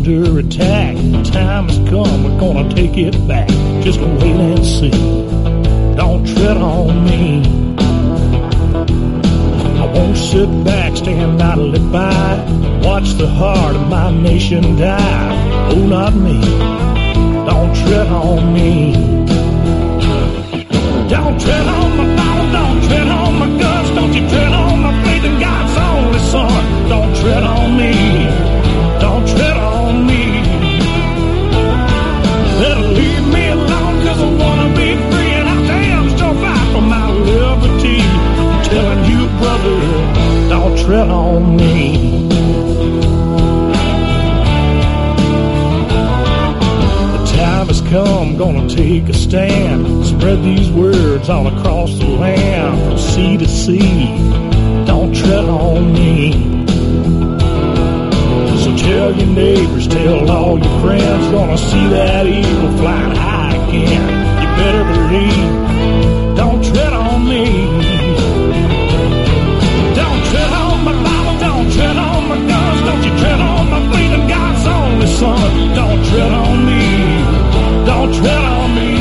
under attack. The time has come, we're gonna take it back. Just wait and see. Don't tread on me. I won't sit back, stand idly by. Watch the heart of my nation die. Oh, not me. Don't tread on me. Don't tread on my Bible, don't tread on my guns. Don't you tread on my faith in God's only Son. Don't tread on me. Don't tread on me. Better leave me alone, cause I wanna be free. And I damn sure fight for my liberty. I'm telling you, brother, don't tread on me. The time has come, gonna take a stand. Spread these words all across the land, from sea to sea. Don't tread on me. So tell your neighbors, tell all your friends, gonna see that eagle flying high again. You better believe, don't tread on me. Don't tread on my Bible, don't tread on my guns. Don't you tread on my faith in God's only Son. Don't tread on me, don't tread on me.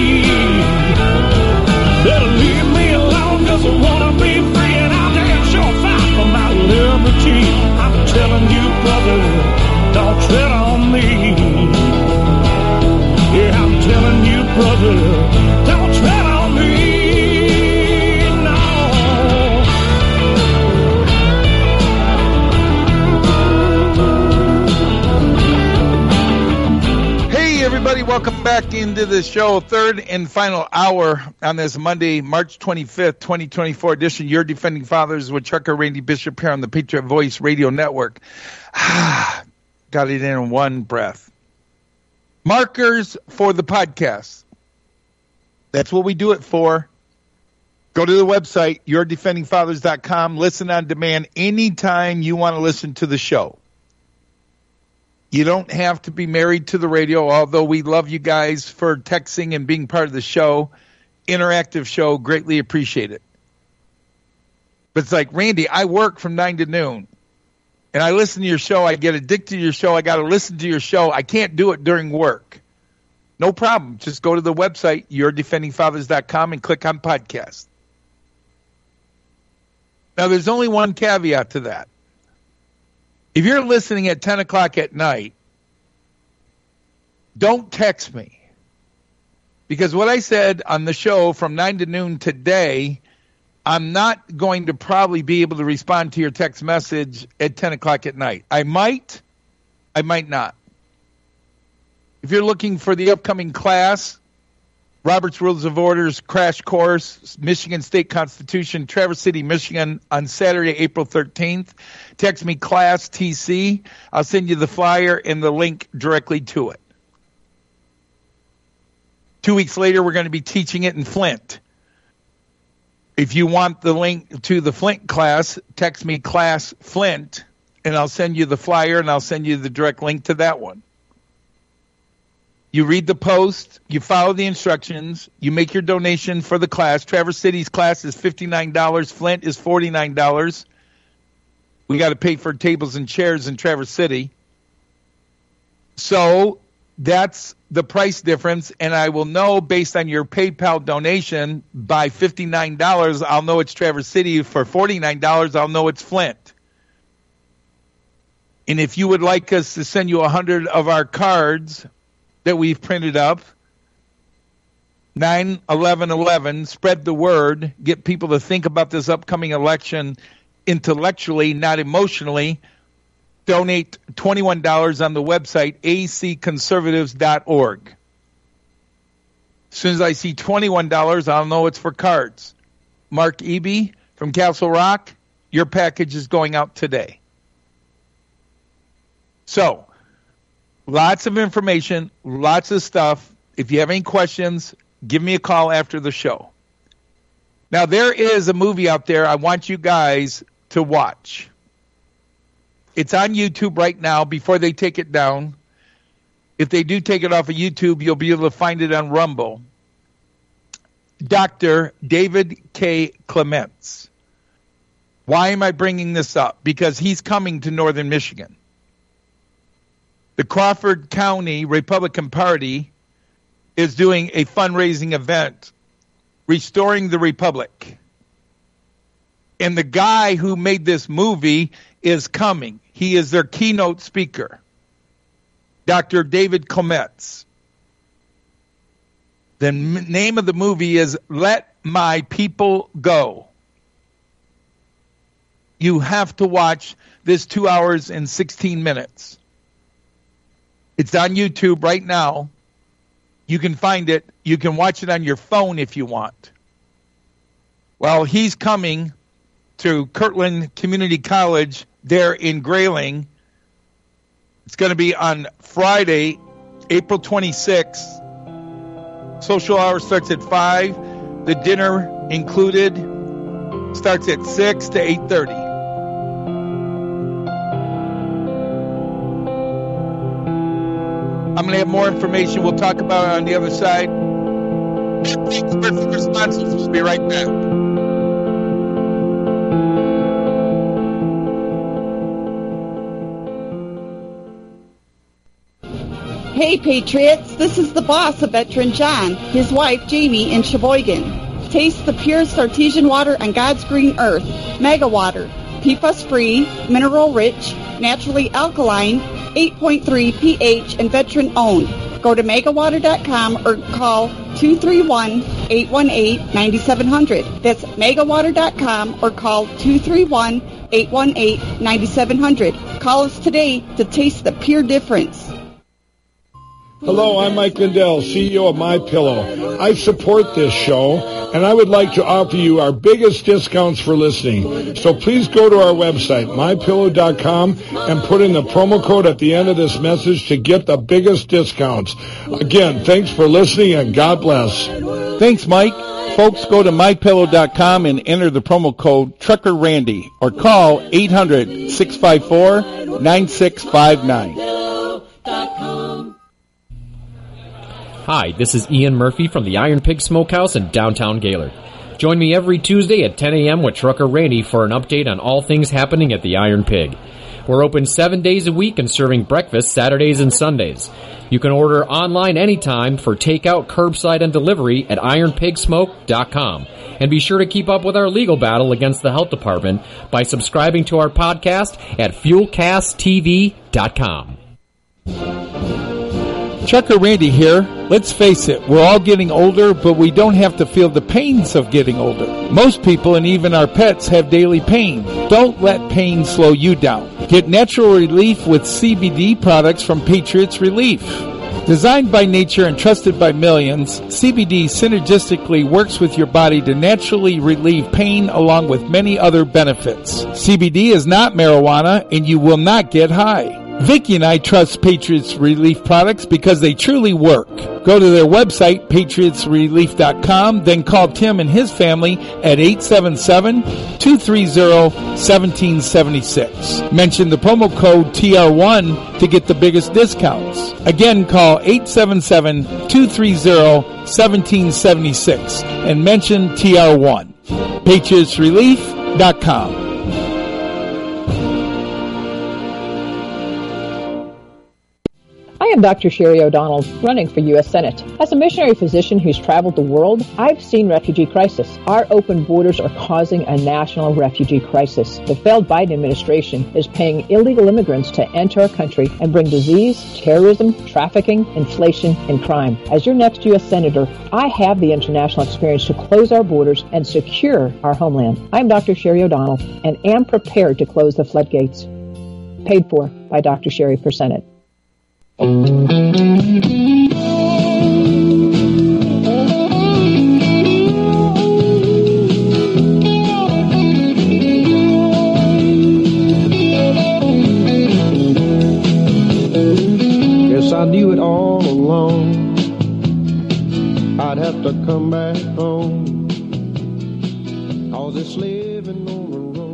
Better leave me alone, cause I wanna be free. And I'll damn sure fight for my liberty. I'm telling you, brother, don't tread on me. Yeah, I'm telling you, brother, don't tread on me. No. Hey, everybody, welcome back into the show. Third and final hour on this Monday, March 25th, 2024 edition. Your Defending Fathers with Chuck or Randy Bishop here on the Patriot Voice Radio Network. Got it in one breath. Markers for the podcast. That's what we do it for. Go to the website, yourdefendingfathers.com. Listen on demand anytime you want to listen to the show. You don't have to be married to the radio, although we love you guys for texting and being part of the show. Interactive show, greatly appreciate it. But it's like, Randy, I work from 9 to noon. And I listen to your show. I get addicted to your show. I got to listen to your show. I can't do it during work. No problem. Just go to the website, yourdefendingfathers.com, and click on podcast. Now, there's only one caveat to that. If you're listening at 10 o'clock at night, don't text me. Because what I said on the show from 9 to noon today, I'm not going to probably be able to respond to your text message at 10 o'clock at night. I might not. If you're looking for the upcoming class, Robert's Rules of Orders Crash Course, Michigan State Constitution, Traverse City, Michigan, on Saturday, April 13th, text me class TC. I'll send you the flyer and the link directly to it. 2 weeks later, we're going to be teaching it in Flint. If you want the link to the Flint class, text me class Flint, and I'll send you the flyer and I'll send you the direct link to that one. You read the post, you follow the instructions, you make your donation for the class. Traverse City's class is $59, Flint is $49. We got to pay for tables and chairs in Traverse City. So that's the price difference, and I will know based on your PayPal donation by $59, I'll know it's Traverse City. For $49, I'll know it's Flint. And if you would like us to send you 100 of our cards that we've printed up, 9/11/11, spread the word, get people to think about this upcoming election intellectually, not emotionally. Donate $21 on the website, acconservatives.org. As soon as I see $21, I'll know it's for cards. Mark Eby from Castle Rock, your package is going out today. So, lots of information, lots of stuff. If you have any questions, give me a call after the show. Now, there is a movie out there I want you guys to watch. It's on YouTube right now before they take it down. If they do take it off of YouTube, you'll be able to find it on Rumble. Dr. David K. Clements. Why am I bringing this up? Because he's coming to Northern Michigan. the Crawford County Republican Party is doing a fundraising event, Restoring the Republic. And the guy who made this movie is coming. He is their keynote speaker, Dr. David Kometz. The name of the movie is Let My People Go. You have to watch this 2 hours and 16 minutes. It's on YouTube right now. You can find it. You can watch it on your phone if you want. Well, he's coming to Kirtland Community College there in Grayling. It's going to be on Friday, April 26th. Social hour starts at 5. The dinner included starts at 6 to 8:30. I'm going to have more information. We'll talk about it on the other side. Thanks for the sponsors. We'll be right back. Hey Patriots, this is the boss of Veteran John, his wife Jamie in Sheboygan. Taste the purest artesian water on God's green earth, Mega Water. PFAS-free, mineral-rich, naturally alkaline, 8.3 pH, and veteran-owned. Go to megawater.com or call 231-818-9700. That's megawater.com or call 231-818-9700. Call us today to taste the pure difference. Hello, I'm Mike Lindell, CEO of MyPillow. I support this show, and I would like to offer you our biggest discounts for listening. So please go to our website, mypillow.com, and put in the promo code at the end of this message to get the biggest discounts. Again, thanks for listening, and God bless. Thanks, Mike. Folks, go to mypillow.com and enter the promo code Trucker Randy or call 800-654-9659. Hi, this is Ian Murphy from the Iron Pig Smokehouse in downtown Gaylord. Join me every Tuesday at 10 a.m. with Trucker Randy for an update on all things happening at the Iron Pig. We're open 7 days a week and serving breakfast Saturdays and Sundays. You can order online anytime for takeout, curbside, and delivery at ironpigsmoke.com. And be sure to keep up with our legal battle against the health department by subscribing to our podcast at fuelcasttv.com. Trucker Randy here. Let's face it, we're all getting older, but we don't have to feel the pains of getting older. Most people and even our pets have daily pain. Don't let pain slow you down. Get natural relief with CBD products from Patriots Relief. Designed by nature and trusted by millions, CBD synergistically works with your body to naturally relieve pain along with many other benefits. CBD is not marijuana and you will not get high. Vicki and I trust Patriots Relief products because they truly work. Go to their website, patriotsrelief.com, then call Tim and his family at 877-230-1776. Mention the promo code TR1 to get the biggest discounts. Again, call 877-230-1776 and mention TR1. patriotsrelief.com. I am Dr. Sherry O'Donnell, running for U.S. Senate. As a missionary physician who's traveled the world, I've seen refugee crisis. Our open borders are causing a national refugee crisis. The failed Biden administration is paying illegal immigrants to enter our country and bring disease, terrorism, trafficking, inflation, and crime. As your next U.S. Senator, I have the international experience to close our borders and secure our homeland. I'm Dr. Sherry O'Donnell and am prepared to close the floodgates. Paid for by Dr. Sherry for Senate. Guess I knew it all along. I'd have to come back home. All this living on the road.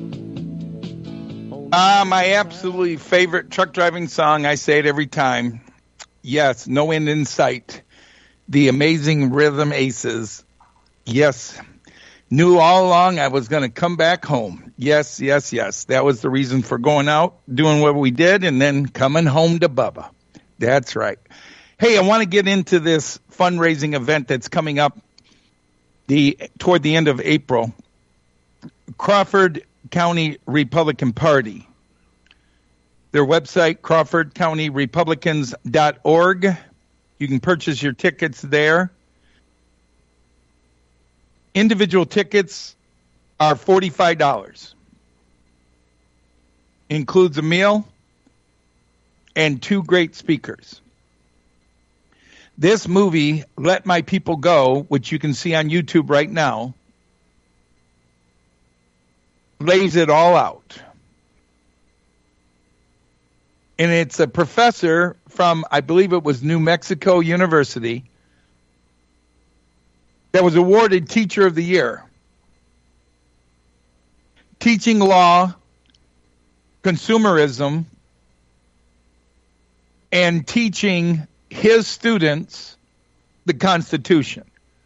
My absolutely favorite truck driving song. I say it every time. Yes, No End in Sight. The Amazing Rhythm Aces. Yes. Knew all along I was going to come back home. Yes, yes, yes. That was the reason for going out, doing what we did, and then coming home to Bubba. That's right. Hey, I want to get into this fundraising event that's coming up toward the end of April. Crawford County Republican Party. Their website, crawfordcountyrepublicans.org. You can purchase your tickets there. Individual tickets are $45. Includes a meal and 2 great speakers. This movie, Let My People Go, which you can see on YouTube right now, lays it all out. And it's a professor from, I believe it was New Mexico University, that was awarded Teacher of the Year. Teaching law, consumerism, and teaching his students the Constitution.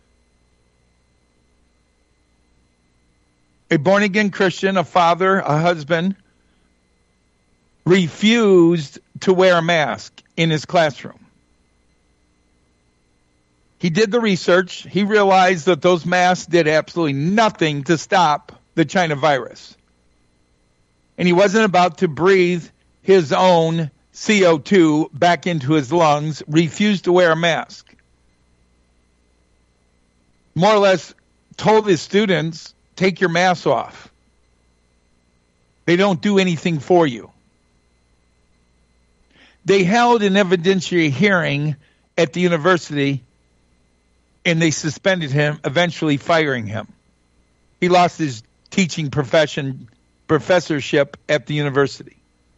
A born-again Christian, a father, a husband, refused to wear a mask in his classroom. He did the research. He realized that those masks did absolutely nothing to stop the China virus. And he wasn't about to breathe his own CO2 back into his lungs, refused to wear a mask. More or less told his students, take your mask off. They don't do anything for you. They held an evidentiary hearing at the university, and they suspended him, eventually firing him. He lost his teaching professorship at the university.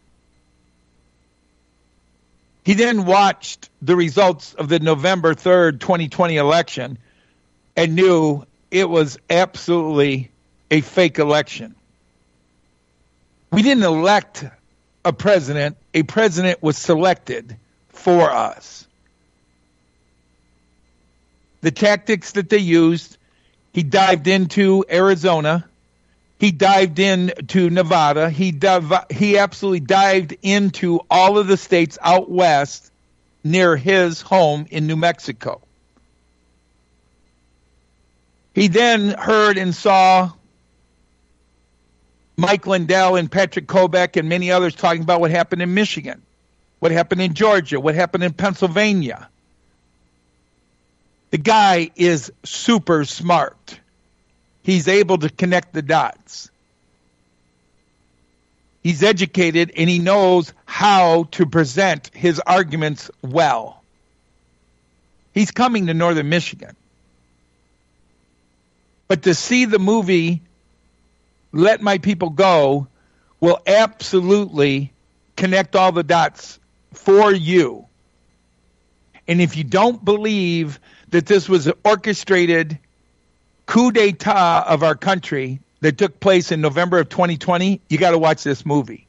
He then watched the results of the November 3rd, 2020 election and knew it was absolutely a fake election. We didn't elect a president. A president was selected for us. The tactics that they used, he dived into Arizona. He dived into Nevada. He absolutely dived into all of the states out west near his home in New Mexico. He then heard and saw Mike Lindell and Patrick Kobach and many others talking about what happened in Michigan, what happened in Georgia, what happened in Pennsylvania. The guy is super smart. He's able to connect the dots. He's educated and he knows how to present his arguments well. He's coming to Northern Michigan. But to see the movie Let My People Go will absolutely connect all the dots for you. And if you don't believe that this was an orchestrated coup d'etat of our country that took place in November of 2020, you got to watch this movie.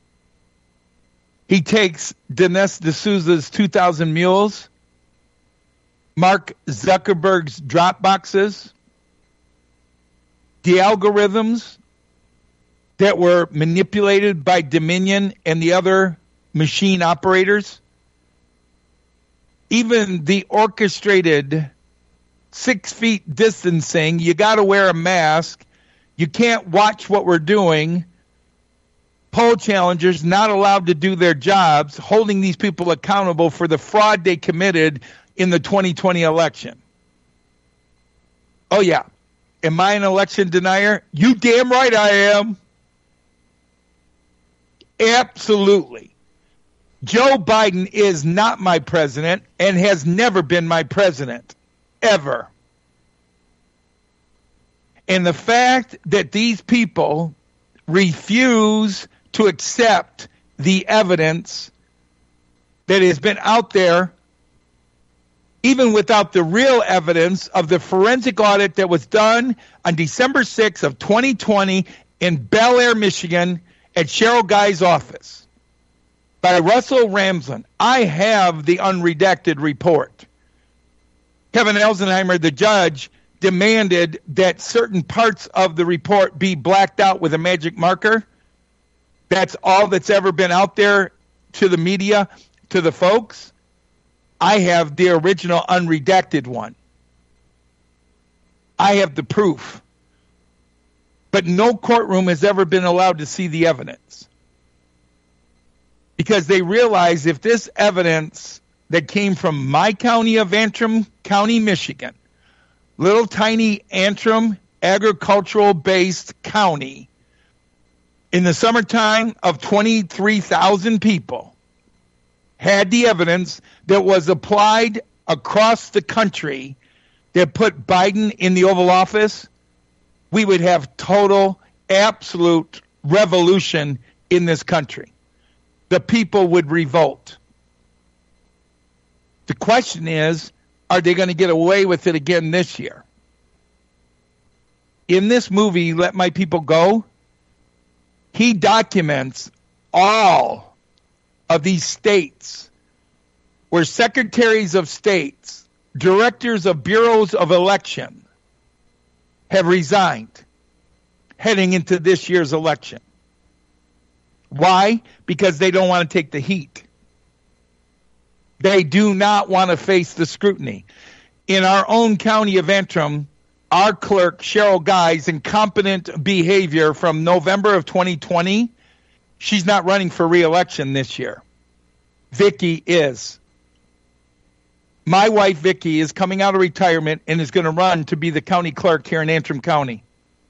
He takes Dinesh D'Souza's 2,000 Mules, Mark Zuckerberg's drop boxes, the algorithms that were manipulated by Dominion and the other machine operators, even the orchestrated 6 feet distancing, you got to wear a mask, you can't watch what we're doing, poll challengers not allowed to do their jobs, holding these people accountable for the fraud they committed in the 2020 election. Oh yeah. Am I an election denier? You damn right I am. Absolutely. Joe Biden is not my president and has never been my president. Ever. And the fact that these people refuse to accept the evidence that has been out there, even without the real evidence of the forensic audit that was done on December 6th of 2020 in Bel Air, Michigan, at Cheryl Guy's office by Russell Ramsland. I have the unredacted report. Kevin Elsenheimer, the judge, demanded that certain parts of the report be blacked out with a magic marker. That's all that's ever been out there to the media, to the folks. I have the original unredacted one. I have the proof. But no courtroom has ever been allowed to see the evidence. Because they realize if this evidence that came from my county of Antrim County, Michigan, little tiny Antrim agricultural-based county, in the summertime of 23,000 people, had the evidence that was applied across the country that put Biden in the Oval Office, we would have total, absolute revolution in this country. The people would revolt. The question is, are they going to get away with it again this year? In this movie, Let My People Go, he documents all of these states where secretaries of states, directors of bureaus of election have resigned heading into this year's election. Why? Because they don't want to take the heat. They do not want to face the scrutiny. In our own county of Antrim, our clerk, Cheryl Guy's incompetent behavior from November of 2020, she's not running for re-election this year. Vicky is. My wife, Vicky, is coming out of retirement and is going to run to be the county clerk here in Antrim County.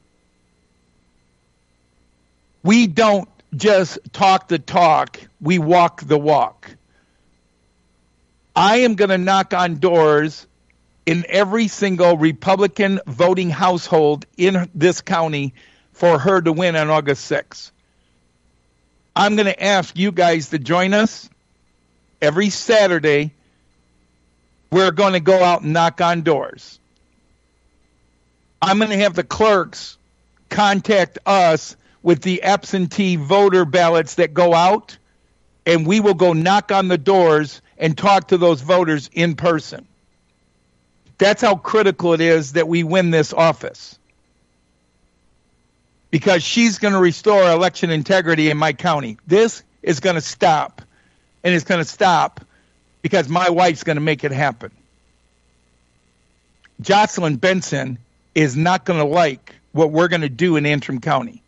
We don't just talk the talk, we walk the walk. I am going to knock on doors in every single Republican voting household in this county for her to win on August 6th. I'm going to ask you guys to join us every Saturday. We're going to go out and knock on doors. I'm going to have the clerks contact us with the absentee voter ballots that go out, and we will go knock on the doors and talk to those voters in person. That's how critical it is that we win this office. Because she's going to restore election integrity in my county. This is going to stop. And it's going to stop because my wife's going to make it happen. Jocelyn Benson is not going to like what we're going to do in Antrim County.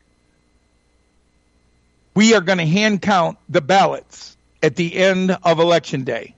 We are going to hand count the ballots at the end of Election Day.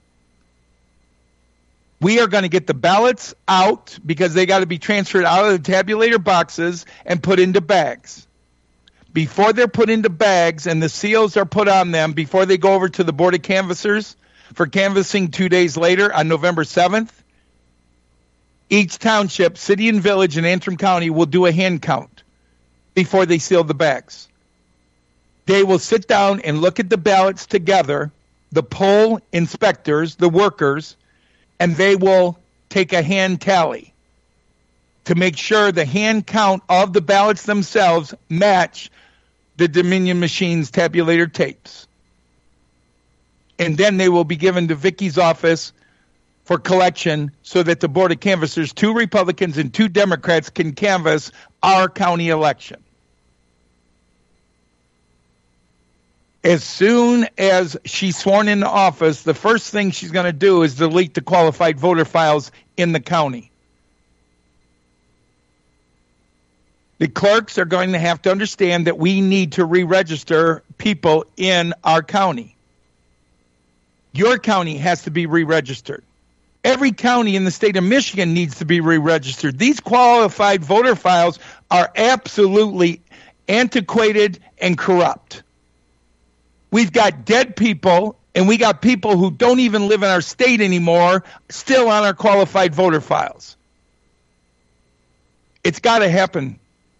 We are going to get the ballots out because they got to be transferred out of the tabulator boxes and put into bags. Before they're put into bags and the seals are put on them, before they go over to the Board of Canvassers for canvassing 2 days later on November 7th, each township, city and village in Antrim County will do a hand count before they seal the bags. They will sit down and look at the ballots together, the poll inspectors, the workers, and they will take a hand tally to make sure the hand count of the ballots themselves match the Dominion Machine's tabulator tapes. And then they will be given to Vicky's office for collection so that the Board of Canvassers, 2 Republicans and 2 Democrats, can canvass our county election. As soon as she's sworn into office, the first thing she's going to do is delete the qualified voter files in the county. The clerks are going to have to understand that we need to re-register people in our county. Your county has to be re-registered. Every county in the state of Michigan needs to be re-registered. These qualified voter files are absolutely antiquated and corrupt. We've got dead people, and we got people who don't even live in our state anymore still on our qualified voter files. It's got to happen.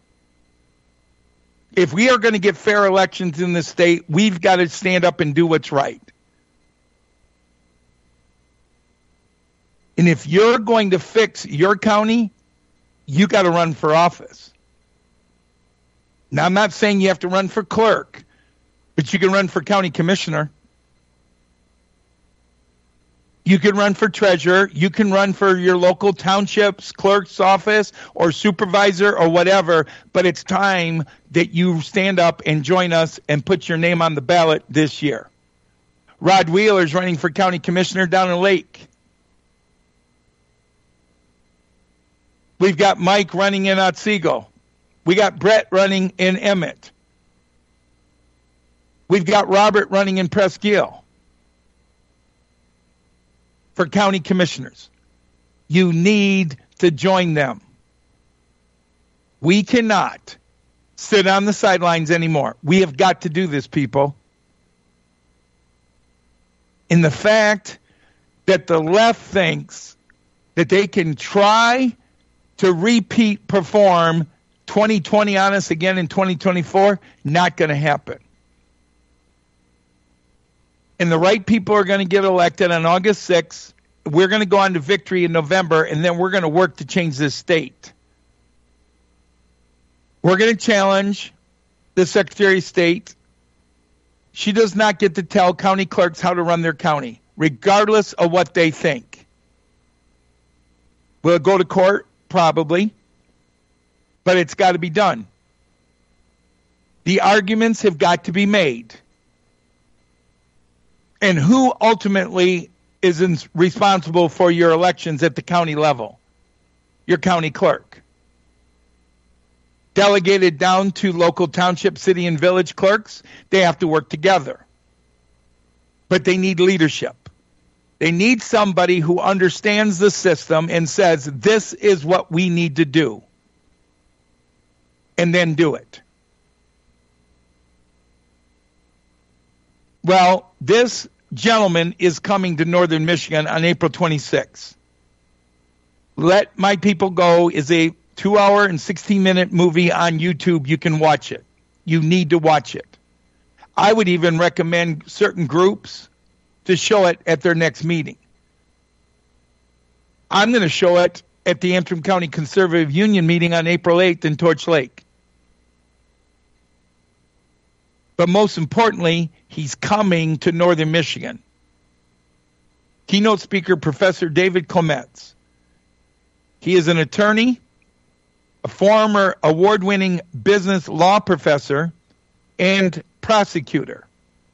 If we are going to get fair elections in this state, we've got to stand up and do what's right. And if you're going to fix your county, you got to run for office. Now, I'm not saying you have to run for clerk, but you can run for county commissioner. You can run for treasurer. You can run for your local township's clerk's office or supervisor or whatever, but it's time that you stand up and join us and put your name on the ballot this year. Rod Wheeler is running for county commissioner down in Lake. We've got Mike running in Otsego. We got Brett running in Emmett. We've got Robert running in Presque for county commissioners. You need to join them. We cannot sit on the sidelines anymore. We have got to do this, people. And the fact that the left thinks that they can try to repeat perform 2020 on us again in 2024, not going to happen. And the right people are going to get elected on August 6th. We're going to go on to victory in November, and then we're going to work to change this state. We're going to challenge the Secretary of State. She does not get to tell county clerks how to run their county, regardless of what they think. Will it go to court? Probably. But it's got to be done. The arguments have got to be made. And who ultimately is responsible for your elections at the county level? Your county clerk. Delegated down to local township, city, and village clerks, they have to work together. But they need leadership. They need somebody who understands the system and says, this is what we need to do. And then do it. Well, this gentleman is coming to Northern Michigan on April 26th. Let My People Go is a 2-hour and 16-minute movie on YouTube. You can watch it. You need to watch it. I would even recommend certain groups to show it at their next meeting. I'm going to show it at the Antrim County Conservative Union meeting on April 8th in Torch Lake. But most importantly, he's coming to Northern Michigan. Keynote speaker, Professor David Kometz. He is an attorney, a former award-winning business law professor, and prosecutor.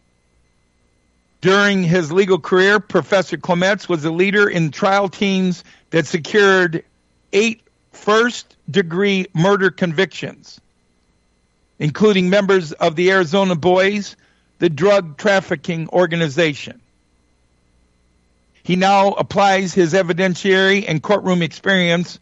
During his legal career, Professor Kometz was a leader in trial teams that secured 8 first-degree murder convictions, including members of the Arizona Boys, the drug trafficking organization. He now applies his evidentiary and courtroom experience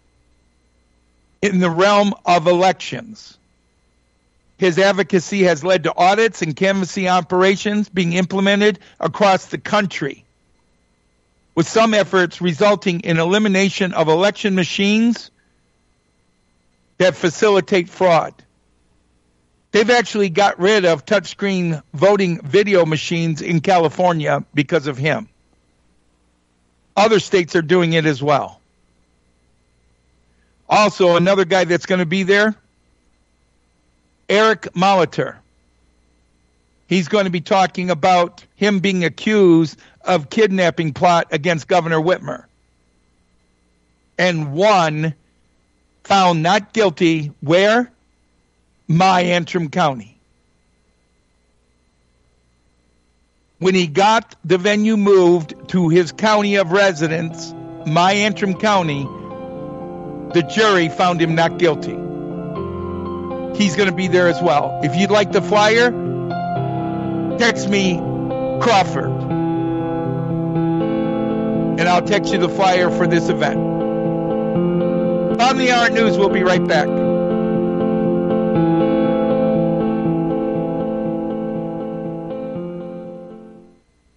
in the realm of elections. His advocacy has led to audits and canvassing operations being implemented across the country, with some efforts resulting in elimination of election machines that facilitate fraud. They've actually got rid of touchscreen voting video machines in California because of him. Other states are doing it as well. Also, another guy that's going to be there, Eric Molitor. He's going to be talking about him being accused of kidnapping plot against Governor Whitmer. And one found not guilty, where? My Antrim County. When he got the venue moved to his county of residence, my Antrim County, the jury found him not guilty. He's going to be there as well. If you'd like the flyer, text me Crawford, and I'll text you the flyer for this event. On the Hour News, we'll be right back.